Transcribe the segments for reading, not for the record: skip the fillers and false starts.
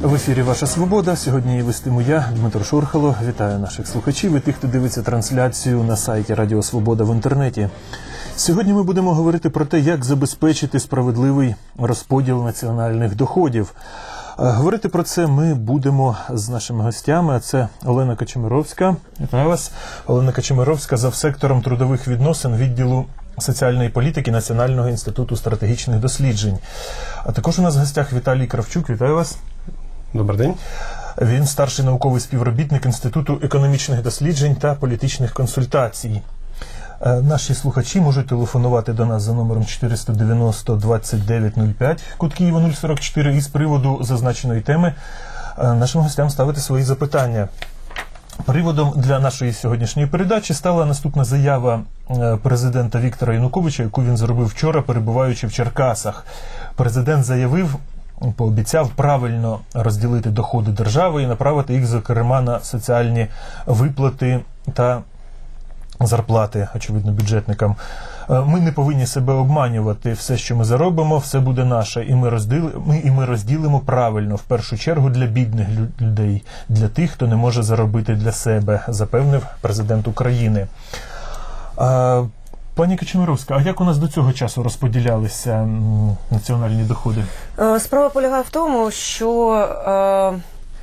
В ефірі «Ваша Свобода». Сьогодні її вестиму я, Дмитро Шурхало. Вітаю наших слухачів і тих, хто дивиться трансляцію на сайті Радіо Свобода в інтернеті. Сьогодні ми будемо говорити про те, як забезпечити справедливий розподіл національних доходів. Говорити про це ми будемо з нашими гостями. Це Олена Качемировська. Вітаю вас. Олена Качемировська, завсектором трудових відносин відділу соціальної політики Національного інституту стратегічних досліджень. А також у нас в гостях Віталій Кравчук. Вітаю вас. Добрий день. Він старший науковий співробітник Інституту економічних досліджень та політичних консультацій. Наші слухачі можуть телефонувати до нас за номером 490-2905, код Києва 044, і з приводу зазначеної теми нашим гостям ставити свої запитання. Приводом для нашої сьогоднішньої передачі стала наступна заява президента Віктора Януковича, яку він зробив вчора, перебуваючи в Черкасах. Президент заявив, пообіцяв правильно розділити доходи держави і направити їх, зокрема, на соціальні виплати та зарплати, очевидно, бюджетникам. Ми не повинні себе обманювати. Все, що ми заробимо, все буде наше. І ми розділимо правильно, в першу чергу, для бідних людей, для тих, хто не може заробити для себе, запевнив президент України. Пані Качемировська, а як у нас до цього часу розподілялися національні доходи? Справа полягає в тому, що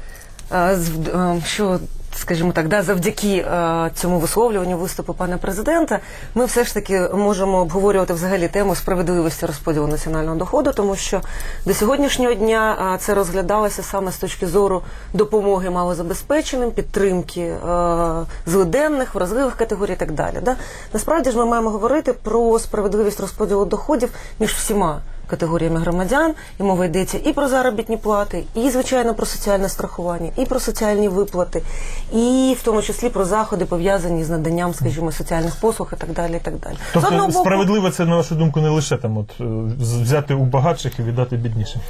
скажімо так, завдяки цьому висловлюванню виступу пана президента, ми все ж таки можемо обговорювати взагалі тему справедливості розподілу національного доходу, тому що до сьогоднішнього дня це розглядалося саме з точки зору допомоги малозабезпеченим, підтримки злиденних, вразливих категорій і так далі. Насправді ж ми маємо говорити про справедливість розподілу доходів між всіма категоріями громадян, і мова йдеться і про заробітні плати, і, звичайно, про соціальне страхування, і про соціальні виплати, і в тому числі про заходи, пов'язані з наданням, скажімо, соціальних послуг і так далі, і так далі. Тобто справедливо це, на вашу думку, не лише там взяти у багатших і віддати біднішим?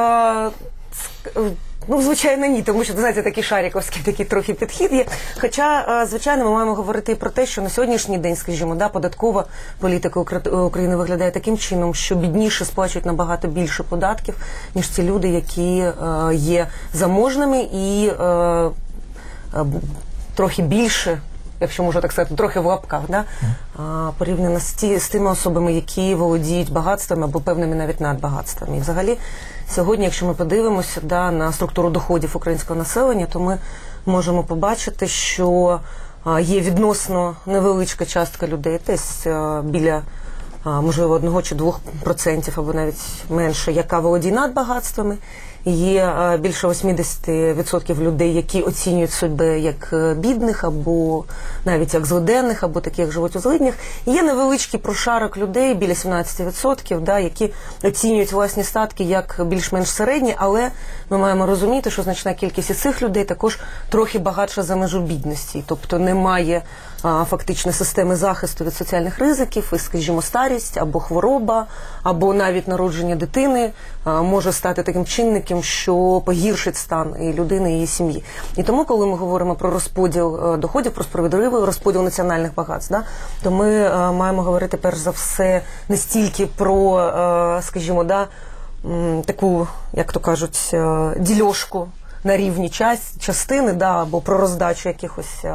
Звичайно, ні, тому що, знаєте, такий шаріковський трохи підхід є. Хоча, звичайно, ми маємо говорити і про те, що на сьогоднішній день, скажімо, податкова політика України виглядає таким чином, що бідніші сплачують набагато більше податків, ніж ці люди, які є заможними і трохи більше, якщо можу так сказати, трохи в лапках, порівняно з тими особами, які володіють багатствами або певними навіть надбагатствами. І взагалі, сьогодні, якщо ми подивимося на структуру доходів українського населення, то ми можемо побачити, що є відносно невеличка частка людей, десь біля, можливо, 1 чи 2% або навіть менше, яка володіє надбагатствами. Є більше 80% людей, які оцінюють себе як бідних, або навіть як злиденних, або таких, як живуть у злиднях. Є невеличкий прошарок людей, біля 17%, які оцінюють власні статки як більш-менш середні, але ми маємо розуміти, що значна кількість із цих людей також трохи багатша за межу бідності. Тобто немає фактично системи захисту від соціальних ризиків, і, скажімо, старість, або хвороба, або навіть народження дитини може стати таким чинником, що погіршить стан і людини, і її сім'ї. І тому, коли ми говоримо про розподіл доходів, про справедливий розподіл національних багатств, то ми маємо говорити перш за все не стільки про, скажімо, таку, як то кажуть, дільошку на рівні частини, або про роздачу якихось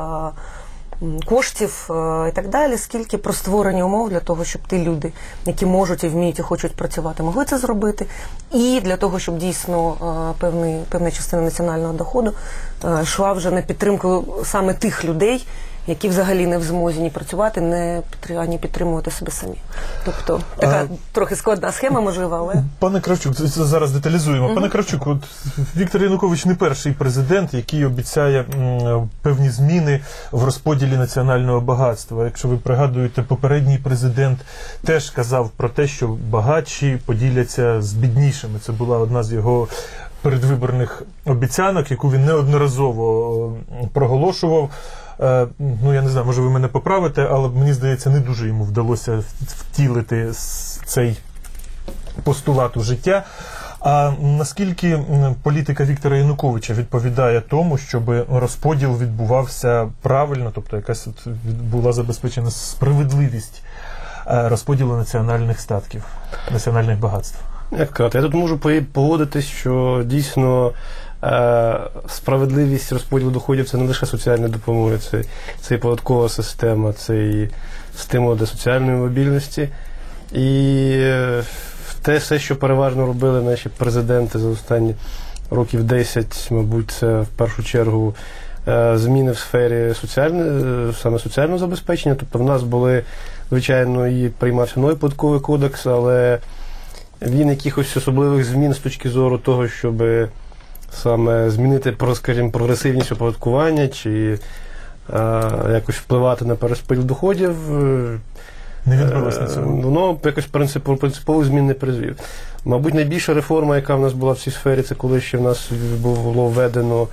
коштів і так далі, скільки про створення умов для того, щоб ті люди, які можуть і вміють і хочуть працювати, могли це зробити, і для того, щоб дійсно певна частина національного доходу йшла вже на підтримку саме тих людей, які взагалі не в змозі ні працювати, ані підтримувати себе самі. Тобто така трохи складна схема, можливо, але... Пане Кравчук, зараз деталізуємо. Пане Кравчук, Віктор Янукович не перший президент, який обіцяє певні зміни в розподілі національного багатства. Якщо ви пригадуєте, попередній президент теж казав про те, що багатші поділяться з біднішими. Це була одна з його передвиборних обіцянок, яку він неодноразово проголошував. Я не знаю, може ви мене поправите, але мені здається, не дуже йому вдалося втілити цей постулат у життя. А наскільки політика Віктора Януковича відповідає тому, щоб розподіл відбувався правильно, тобто якась була забезпечена справедливість розподілу національних статків, національних багатств? Як казати, я тут можу погодитись, що дійсно справедливість розподілу доходів – це не лише соціальна допомога, це і податкова система, це і стимул до соціальної мобільності. І те все, що переважно робили наші президенти за останні років 10, мабуть, це в першу чергу зміни в сфері саме соціального забезпечення. Тобто в нас були, звичайно, і приймався новий податковий кодекс, але він якихось особливих змін з точки зору того, щоб саме змінити, скажімо, прогресивність оподаткування чи якось впливати на перерозподіл доходів, не відбулося на цьому. Воно якось принципових змін не призвів. Мабуть, найбільша реформа, яка в нас була в цій сфері, це коли ще в нас було введено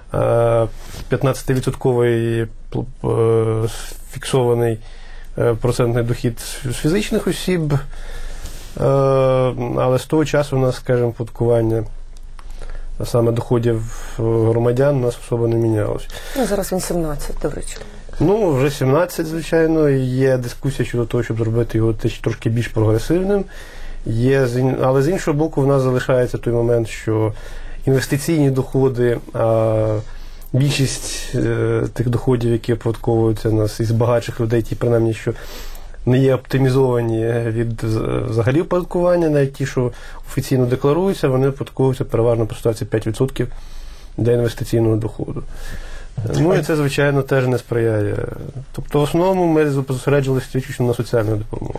15% фіксований процентний дохід з фізичних осіб, але з того часу у нас, скажімо, податкування саме доходів громадян у нас особо не мінялося. Ну, зараз він 17, до речі. Ну, вже 17, звичайно, і є дискусія щодо того, щоб зробити його трошки більш прогресивним. Але з іншого боку, в нас залишається той момент, що інвестиційні доходи, більшість тих доходів, які оподатковуються у нас із багатших людей, ті, принаймні, що не є оптимізовані від взагалі оподаткування, навіть ті, що офіційно декларуються, вони оподатковуються переважно по ставці 5% для інвестиційного доходу. Ну і це, звичайно, теж не сприяє. Тобто, в основному ми зосереджувалися виключно на соціальну допомогу.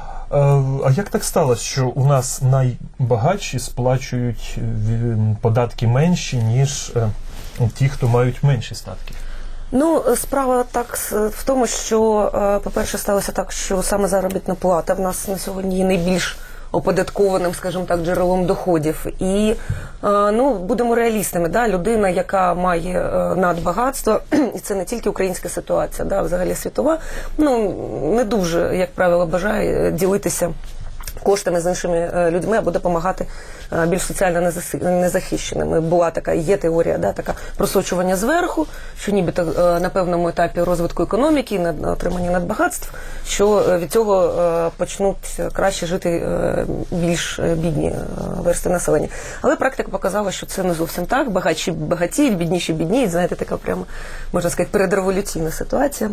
А як так сталося, що у нас найбагатші сплачують податки менші, ніж ті, хто мають менші статки? Ну, справа так в тому, що, по-перше, сталося так, що саме заробітна плата в нас на сьогодні є найбільш оподаткованим, скажімо так, джерелом доходів. І, ну, будемо реалістами, да? Людина, яка має надбагатство, і це не тільки українська ситуація, да? Взагалі світова, ну, не дуже, як правило, бажає ділитися коштами з іншими людьми або допомагати більш соціально незахищеними. Була така, є теорія, да, така просочування зверху, що нібито на певному етапі розвитку економіки, на отримання надбагатств, що від цього почнуть краще жити більш бідні верстви населення. Але практика показала, що це не зовсім так. Багатші багатіють, бідніші бідніють. Знаєте, така прямо, можна сказати, передреволюційна ситуація.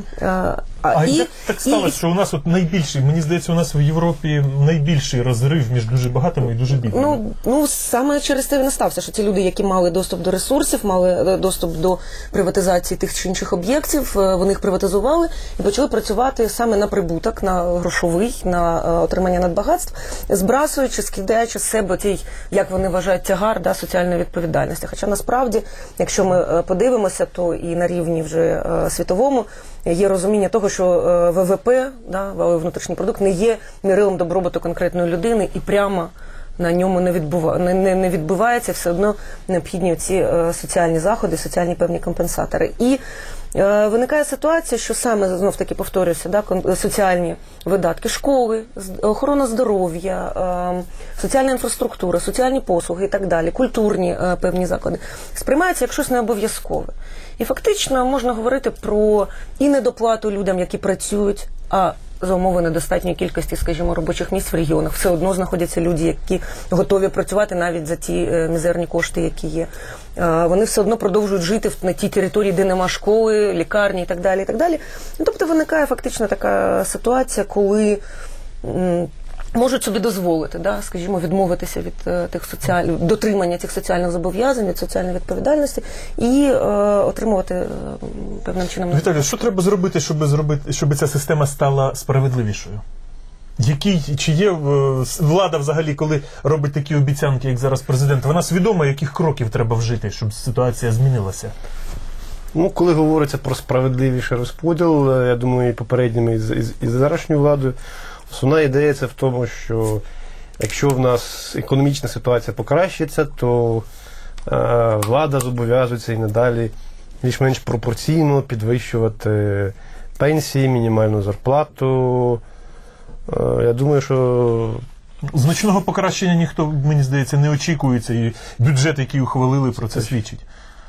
Як так сталося, що у нас от найбільший, мені здається, у нас в Європі найбільший розрив між дуже багатими і дуже бідними? Ну, саме через це він і стався, що ті люди, які мали доступ до ресурсів, мали доступ до приватизації тих чи інших об'єктів, вони їх приватизували і почали працювати саме на прибуток, на грошовий, на отримання надбагатств, збрасуючи, скидаючи з себе тій, як вони вважають, тягар, да, соціальної відповідальності. Хоча насправді, якщо ми подивимося, то і на рівні вже світовому є розуміння того, що ВВП, да, валовий внутрішній продукт, не є мірилом добробуту конкретної людини і прямо на ньому не відбувається, все одно необхідні ці соціальні заходи, соціальні певні компенсатори. І виникає ситуація, що саме, знов-таки повторюся, да, соціальні видатки, школи, охорона здоров'я, соціальна інфраструктура, соціальні послуги і так далі, культурні певні заклади, сприймаються як щось необов'язкове. І фактично можна говорити про і недоплату людям, які працюють, а за умови недостатньої кількості, скажімо, робочих місць в регіонах. Все одно знаходяться люди, які готові працювати навіть за ті мізерні кошти, які є. Вони все одно продовжують жити на тій території, де нема школи, лікарні і так далі, і так далі. Тобто виникає фактично така ситуація, коли можуть собі дозволити, да, скажімо, відмовитися від дотримання цих соціальних зобов'язань, від соціальної відповідальності і отримувати певним чином. Віталій, що треба зробити, щоб ця система стала справедливішою? Чи є влада взагалі, коли робить такі обіцянки, як зараз президент, вона свідома, яких кроків треба вжити, щоб ситуація змінилася? Ну, коли говориться про справедливіший розподіл, я думаю, і попередніми, і зарашньою владою, основна ідея це в тому, що якщо в нас економічна ситуація покращиться, то влада зобов'язується і надалі більш-менш пропорційно підвищувати пенсії, мінімальну зарплату. Я думаю, що значного покращення ніхто, мені здається, не очікується, і бюджет, який ухвалили, про це свідчить.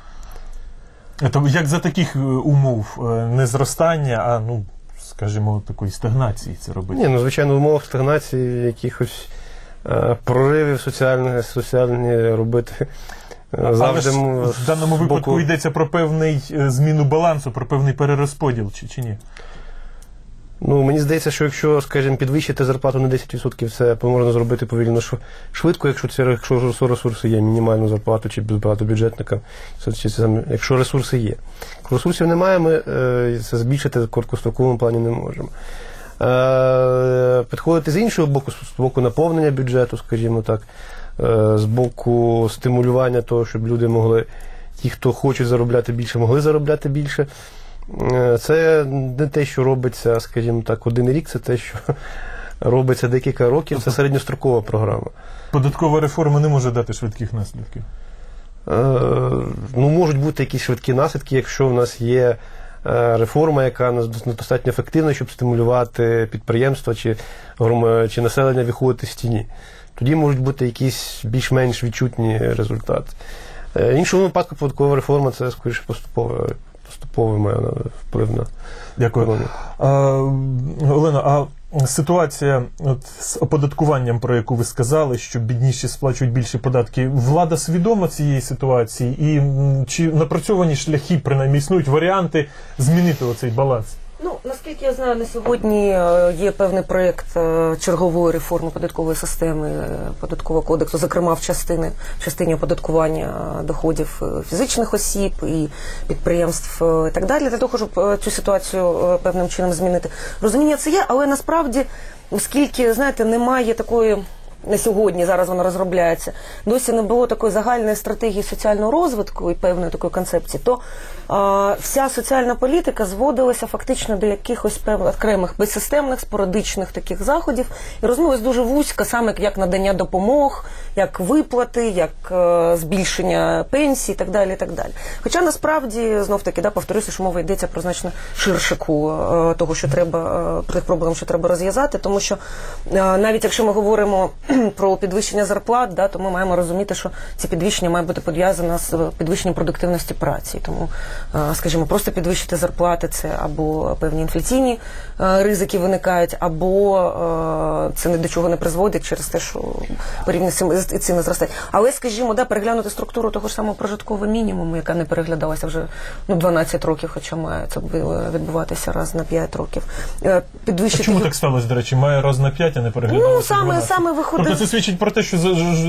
Як за таких умов не зростання, а, ну, скажімо, такої стагнації це робити? Ні, ну, звичайно, в умовах стагнації якихось проривів соціальні робити Але ж в даному випадку йдеться про певний зміну балансу, про певний перерозподіл, чи ні? Ну, мені здається, що якщо, скажімо, підвищити зарплату на 10%, це можна зробити повільно швидко, якщо ресурси є, мінімальну зарплату чи зарплату бюджетника, якщо ресурси є. Якщо ресурсів немає, ми це збільшити в короткостроковому плані не можемо. Підходити з іншого боку, з боку наповнення бюджету, скажімо так, з боку стимулювання того, щоб люди могли, ті, хто хочуть заробляти більше, могли заробляти більше. Це не те, що робиться, скажімо так, один рік, це те, що робиться декілька років, це середньострокова програма. Податкова реформа не може дати швидких наслідків? Ну, можуть бути якісь швидкі наслідки, якщо в нас є реформа, яка достатньо ефективна, щоб стимулювати підприємства чи населення виходити з тіні. Тоді можуть бути якісь більш-менш відчутні результати. В іншому випадку податкова реформа – це, скоріше, поступовий має вплив на Дякую. Олена, а ситуація з оподаткуванням, про яку ви сказали, що бідніші сплачують більше податки, влада свідома цієї ситуації? І чи напрацьовані шляхи, принаймні, існують варіанти змінити оцей баланс? Ну, наскільки я знаю, на сьогодні є певний проєкт чергової реформи податкової системи, податкового кодексу, зокрема в частині оподаткування доходів фізичних осіб і підприємств і так далі, для того, щоб цю ситуацію певним чином змінити. Розуміння це є, але насправді, оскільки, знаєте, немає такої... На сьогодні, зараз вона розробляється, досі не було такої загальної стратегії соціального розвитку і певної такої концепції, то вся соціальна політика зводилася фактично до якихось певних окремих безсистемних, спорадичних таких заходів і розмовилась дуже вузько, саме як надання допомог, як виплати, як збільшення пенсій і так далі, і так далі. Хоча насправді, знов-таки, повторюся, що мова йдеться про значно ширше коло того, що треба, тих проблем, що треба розв'язати, тому що навіть якщо ми говоримо про підвищення зарплат, то ми маємо розуміти, що ці підвищення мають бути пов'язані з підвищенням продуктивності праці. Тому, скажімо, просто підвищити зарплати – це або певні інфляційні ризики виникають, або це ні до чого не призводить через те, що порівняно ціни зростають. Але, скажімо, переглянути структуру того ж самого прожиткового мінімуму, яка не переглядалася вже 12 років, хоча має це відбуватися раз на 5 років. Підвищити... А чому так сталося, до речі? Має раз на 5, а не переглядалося 12? Саме виходить... Тобто це свідчить про те, що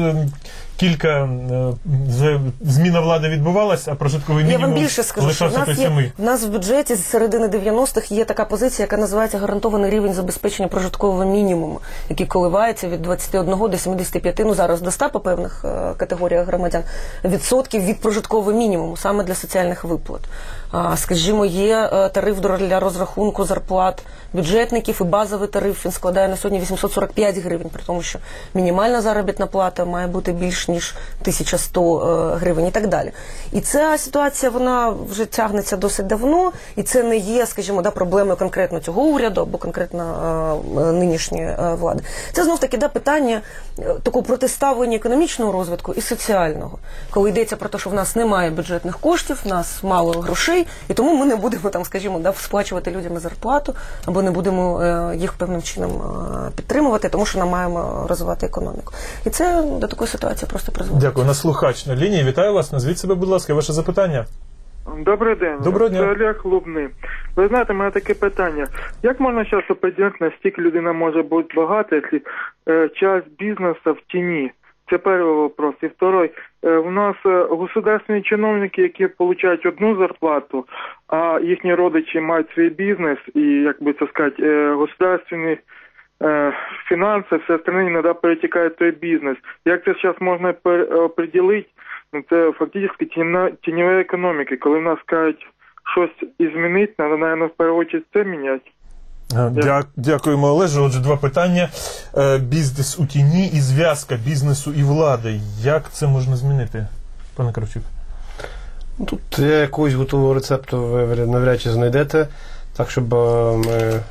зміна влади відбувалася, а прожитковий мінімум я вам більше скажу, що в нас в бюджеті з середини 90-х є така позиція, яка називається гарантований рівень забезпечення прожиткового мінімуму, який коливається від 21 до 75, зараз до 100 по певних категоріях громадян, відсотків від прожиткового мінімуму, саме для соціальних виплат. Скажімо, є тариф для розрахунку зарплат бюджетників і базовий тариф, він складає на сьогодні 845 гривень, при тому, що мінімальна заробітна плата має бути більш ніж 1100 гривень і так далі. І ця ситуація, вона вже тягнеться досить давно, і це не є, скажімо, проблемою конкретно цього уряду або конкретно нинішньої влади. Це знов-таки питання такого протиставлення економічного розвитку і соціального. Коли йдеться про те, що в нас немає бюджетних коштів, в нас мало грошей, і тому ми не будемо, скажімо, сплачувати людям зарплату, або не будемо їх певним чином підтримувати, тому що нам маємо розвивати економіку. І це до такої ситуації просто призводить. Дякую. На слухач на лінії. Вітаю вас. Назвіть себе, будь ласка, ваше запитання. Добрий день. Доброго дня. Це Олег Лубний. Ви знаєте, у мене таке питання. Як можна зараз определити, наскільки людина може бути багата, якщо часть бізнесу в тіні? Це перший вопрос. І второй. У нас государственні чиновники, які отримують одну зарплату, а їхні родичі мають свій бізнес і, як би це сказати, государственні фінанси, все остальне іноді перетікає в той бізнес. Як це зараз можна определити? Це фактично тіньова економіка. Коли в нас кажуть щось змінити, треба, мабуть, в першу чергу це міняти. Дякуємо, Олеже. Отже, два питання. Бізнес у тіні і зв'язка бізнесу і влади. Як це можна змінити, пане Кравчук? Тут якогось готового рецепту ви навряд чи знайдете, так, щоб ми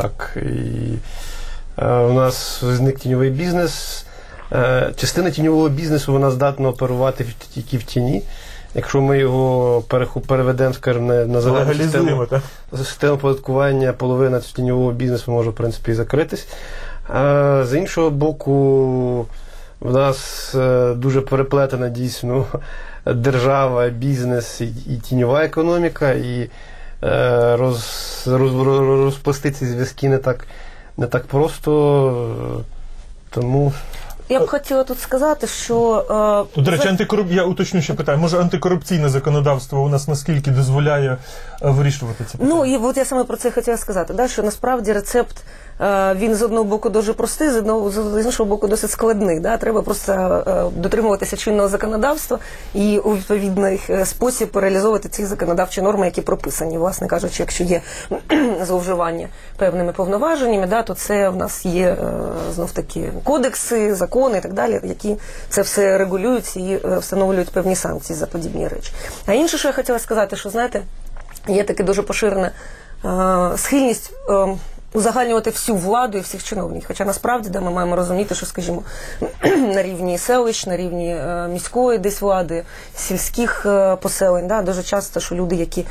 у нас зник тіньовий бізнес. Частина тіньового бізнесу, вона здатна оперувати тільки в тіні. Якщо ми його переведемо, скажімо, на зелену систему оподаткування, половина тіньового бізнесу може, в принципі, і закритись. З іншого боку, В нас дуже переплетена дійсно держава, бізнес і тіньова економіка, і розплести ці зв'язки не так просто, тому... Я б хотіла тут сказати, що... До речі, я уточню ще питаю, може антикорупційне законодавство у нас наскільки дозволяє вирішувати ці питання? Ну, і от я саме про це хотіла сказати, да, що насправді рецепт, він з одного боку дуже простий, з іншого боку досить складний. Да? Треба просто дотримуватися чинного законодавства і у відповідний спосіб реалізовувати ці законодавчі норми, які прописані. Власне кажучи, якщо є зловживання певними повноваженнями, да, то це в нас є знов-таки кодекси, закони і так далі, які це все регулюють і встановлюють певні санкції за подібні речі. А інше, що я хотіла сказати, що, знаєте, є таке дуже поширена схильність узагальнювати всю владу і всіх чиновників. Хоча насправді ми маємо розуміти, що, скажімо, на рівні селищ, на рівні міської десь влади, сільських поселень, дуже часто, що люди, які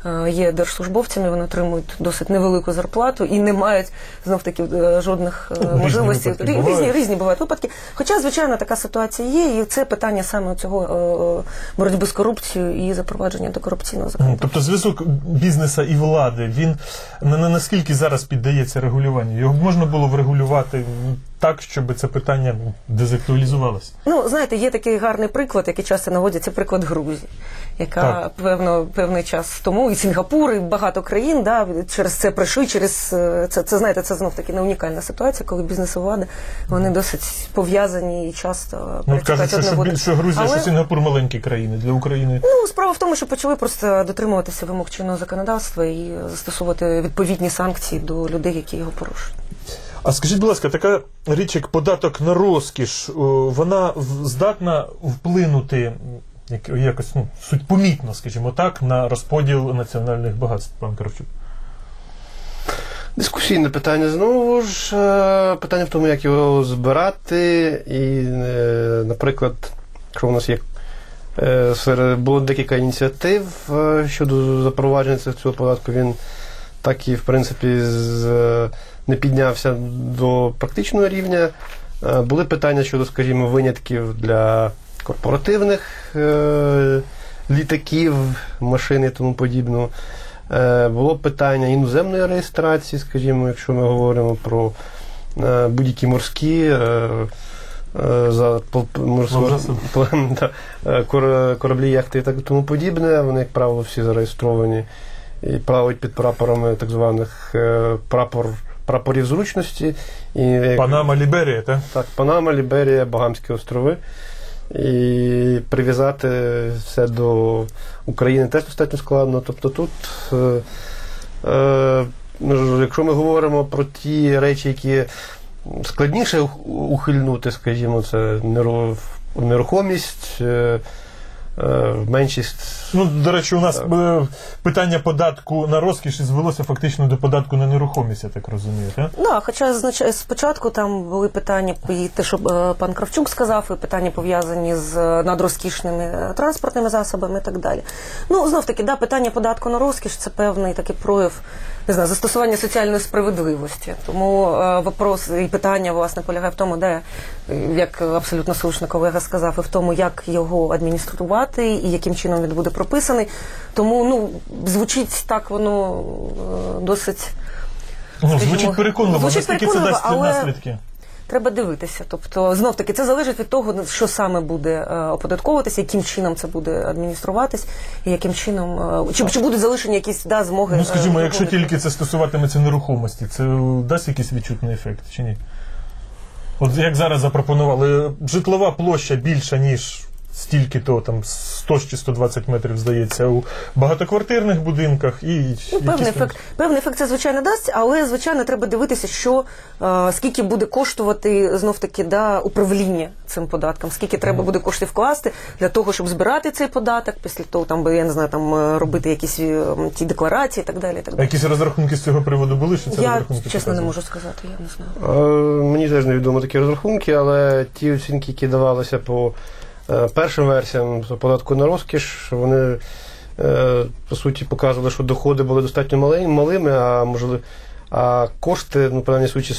є держслужбовцями, вони отримують досить невелику зарплату і не мають, знов-таки, жодних можливостей. Різні бувають випадки. Хоча, звичайно, така ситуація є, і це питання саме цього боротьби з корупцією і запровадження антикорупційного закону. Тобто зв'язок бізнесу і влади, він наскільки зараз піддається регулюванню? Його можна було врегулювати так, щоб це питання дезактуалізувалося? Ну, знаєте, є такий гарний приклад, який часто наводять, це приклад Грузії, яка певний час тому, і Сінгапур, і багато країн, через це пройшли, це, знаєте, це знов-таки не унікальна ситуація, коли бізнес і влада, вони досить пов'язані і часто кажуть, що Грузія, що Сінгапур маленькі країни для України. Ну, справа в тому, що почали просто дотримуватися вимог чинного законодавства і застосовувати відповідні санкції до людей, які його порушують. А скажіть, будь ласка, така річ, як податок на розкіш, вона здатна вплинути якось, суть помітно, скажімо так, на розподіл національних багатств, пан Кравчук? Дискусійне питання. Знову ж, питання в тому, як його збирати. І, наприклад, якщо у нас є було декілька ініціатив щодо запровадження цього податку, він так і, в принципі, не піднявся до практичного рівня. Були питання щодо, скажімо, винятків для корпоративних літаків, машин і тому подібного. Було питання іноземної реєстрації, скажімо, якщо ми говоримо про будь-які морські кораблі, яхти і так тому подібне. Вони, як правило, всі зареєстровані і плавають під прапорами так званих прапорів зручності. Панама, Ліберія, так? Так, Панама, Ліберія, Багамські острови. І прив'язати все до України теж достатньо складно. Тобто тут, якщо ми говоримо про ті речі, які складніше ухильнути, скажімо, це нерухомість, меншість... Ну, до речі, у нас питання податку на розкіш звелося фактично до податку на нерухомість, я так розумію, так? Так, хоча спочатку там були питання, і те, що пан Кравчук сказав, і питання пов'язані з надрозкішними транспортними засобами і так далі. Ну, знов-таки, питання податку на розкіш – це певний такий прояв, не знаю, застосування соціальної справедливості. Тому вопрос і питання, власне, полягає в тому, як абсолютно слушно колега сказав, і в тому, як його адмініструвати і яким чином він буде прописаний. Тому, звучить так воно досить... звучить переконливо, наскільки це дасть наслідки? Треба дивитися. Тобто, знов-таки, це залежить від того, що саме буде оподатковуватися, яким чином це буде адмініструватись, і яким чином... Чи будуть залишені якісь змоги... Ну, скажімо, якщо тільки це стосуватиметься нерухомості, це дасть якийсь відчутний ефект, чи ні? От як зараз запропонували, житлова площа більша, ніж стільки-то, там 100 чи 120 метрів, здається, у багатоквартирних будинках. Певний ефект це, звичайно, дасть, але, звичайно, треба дивитися, скільки буде коштувати, знов-таки, управління цим податком, скільки треба буде коштів вкласти для того, щоб збирати цей податок, після того, я не знаю, робити якісь ті декларації і так далі. А якісь розрахунки з цього приводу були? Я, чесно, не можу сказати, я не знаю. Мені теж невідомо такі розрахунки, але ті оцінки, які давалися по першим версіям податку на розкіш, вони, по суті, показували, що доходи були достатньо малими, а кошти, принаймні,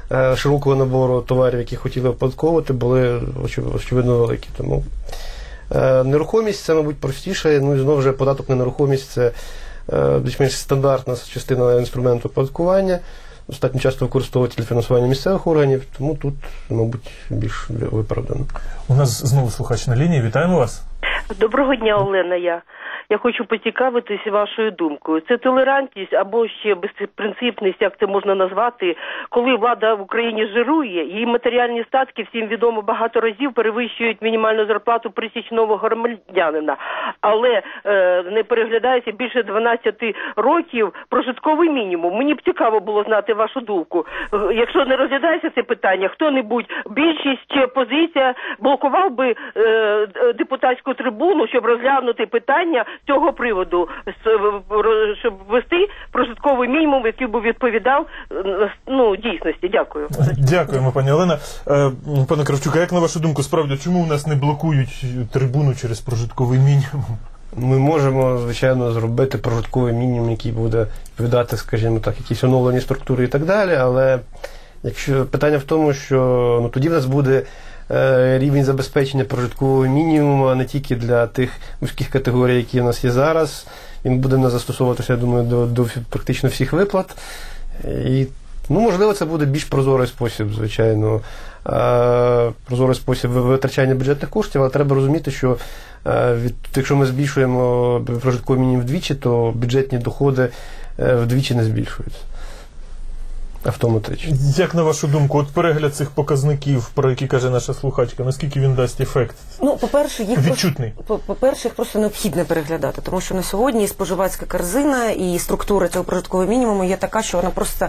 широкого набору товарів, які хотіли оподатковувати, були очевидно великі. Тому нерухомість це, мабуть, простіше. Ну і знову ж податок на нерухомість це більш-менш стандартна частина інструменту оподаткування. Достатньо часто використовують для фінансування місцевих органів, тому тут, мабуть, більш виправдано. У нас знову слухач на лінії. Вітаємо вас. Доброго дня, Олена. Я хочу поцікавитись вашою думкою. Це толерантність або ще безпринципність, як це можна назвати, коли влада в Україні жирує, її матеріальні статки, всім відомо, багато разів перевищують мінімальну зарплату пересічного громадянина. Але не переглядається більше 12 років прожитковий мінімум. Мені б цікаво було знати вашу думку. Якщо не розглядається це питання, хто-небудь, більшість чи опозиція блокував би депутатську трибуну, щоб розглянути питання цього приводу, щоб ввести прожитковий мінімум, який би відповідав дійсності. Дякую. Дякуємо, пані Олена. Пане Кравчук, а як на вашу думку, справді, чому у нас не блокують трибуну через прожитковий мінімум? Ми можемо, звичайно, зробити прожитковий мінімум, який буде відповідати, скажімо так, якісь оновлені структури і так далі, але якщо питання в тому, що тоді в нас буде рівень забезпечення прожиткового мінімуму, а не тільки для тих вузьких категорій, які в нас є зараз. Він буде не застосовуватися, я думаю, до практично всіх виплат. І, можливо, це буде більш прозорий спосіб, звичайно, прозорий спосіб витрачання бюджетних коштів, але треба розуміти, що якщо ми збільшуємо прожитковий мінімум вдвічі, то бюджетні доходи вдвічі не збільшуються. Автоматично. Як на вашу думку, от перегляд цих показників, про які каже наша слухачка, наскільки він дасть ефект? По-перше, відчутний. По-перше, їх просто необхідно переглядати, тому що на сьогодні споживацька корзина і структура цього прожиткового мінімуму є така, що вона просто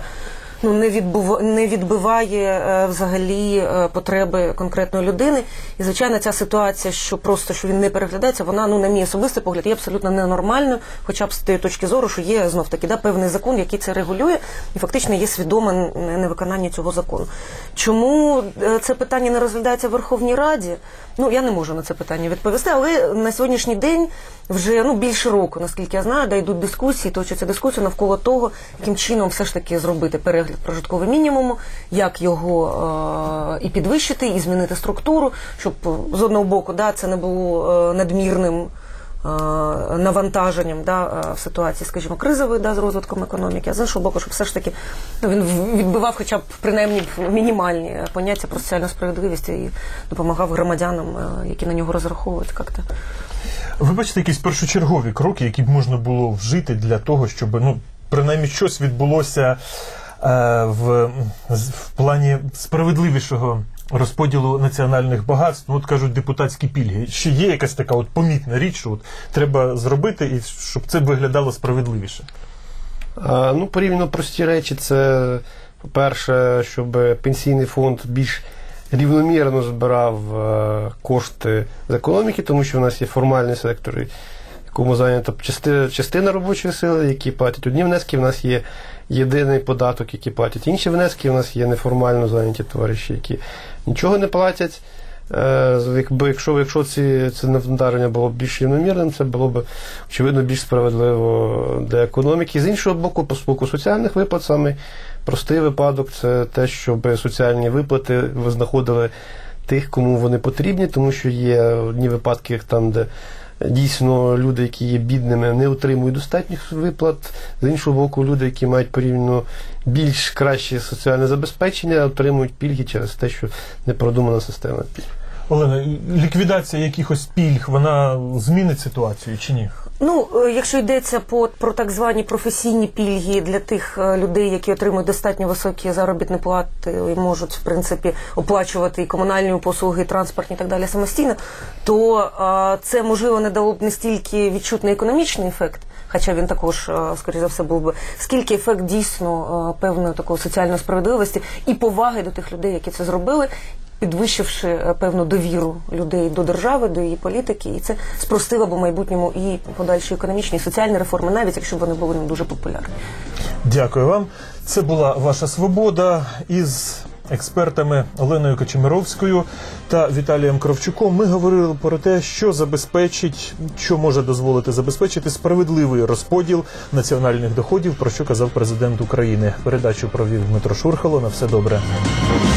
не відбиває взагалі потреби конкретної людини. І, звичайно, ця ситуація, що він не переглядається, вона, на мій особистий погляд, є абсолютно ненормальною, хоча б з тієї точки зору, що є, знов-таки, певний закон, який це регулює, і фактично є свідоме невиконання цього закону. Чому це питання не розглядається в Верховній Раді? Я не можу на це питання відповісти, але на сьогоднішній день вже більше року, наскільки я знаю, йдуть дискусії, точаться дискусії навколо того, яким чином все ж таки зробити перегляд прожиткового мінімуму, як його і підвищити, і змінити структуру, щоб з одного боку це не було надмірним навантаженням в ситуації, скажімо, кризової, з розвитком економіки, а з іншого боку, щоб все ж таки він відбивав хоча б принаймні мінімальні поняття про соціальну справедливість і допомагав громадянам, які на нього розраховують як-то. Ви бачите якісь першочергові кроки, які б можна було вжити для того, щоб принаймні щось відбулося в плані справедливішого розподілу національних багатств, кажуть, депутатські пільги. Ще є якась така помітна річ, що треба зробити, і щоб це виглядало справедливіше? Порівняно прості речі. Це, по-перше, щоб пенсійний фонд більш рівномірно збирав кошти з економіки, тому що в нас є формальний сектор, якому зайнята частина робочої сили, які платять одні внески, в нас є єдиний податок, який платять інші внески, в нас є неформально зайняті товариші, які нічого не платять. Якщо це навантаження було б більш рівномірним, це було б, очевидно, більш справедливо для економіки. З іншого боку, з боку соціальних виплат, саме простий випадок – це те, щоб соціальні виплати знаходили тих, кому вони потрібні, тому що є одні випадки, там, де дійсно люди, які є бідними, не отримують достатніх виплат. З іншого боку, люди, які мають порівняно більш краще соціальне забезпечення, отримують пільги через те, що не продумана система пільг. Олена, ліквідація якихось пільг, вона змінить ситуацію чи ні? Якщо йдеться про так звані професійні пільги для тих людей, які отримують достатньо високі заробітні плати і можуть, в принципі, оплачувати і комунальні послуги, і транспортні і так далі самостійно, то це, можливо, не дало б не стільки відчутний економічний ефект, хоча він також, скоріше за все, був би, скільки ефект дійсно певної такої соціальної справедливості і поваги до тих людей, які це зробили, підвищивши певну довіру людей до держави, до її політики, і це спростило б у майбутньому і подальші економічні і соціальні реформи, навіть якщо б вони були не дуже популярні. Дякую вам. Це була «Ваша свобода» із експертами Оленою Кочемировською та Віталієм Кравчуком. Ми говорили про те, що може дозволити забезпечити справедливий розподіл національних доходів, про що казав президент України. Передачу провів Дмитро Шурхало. На все добре.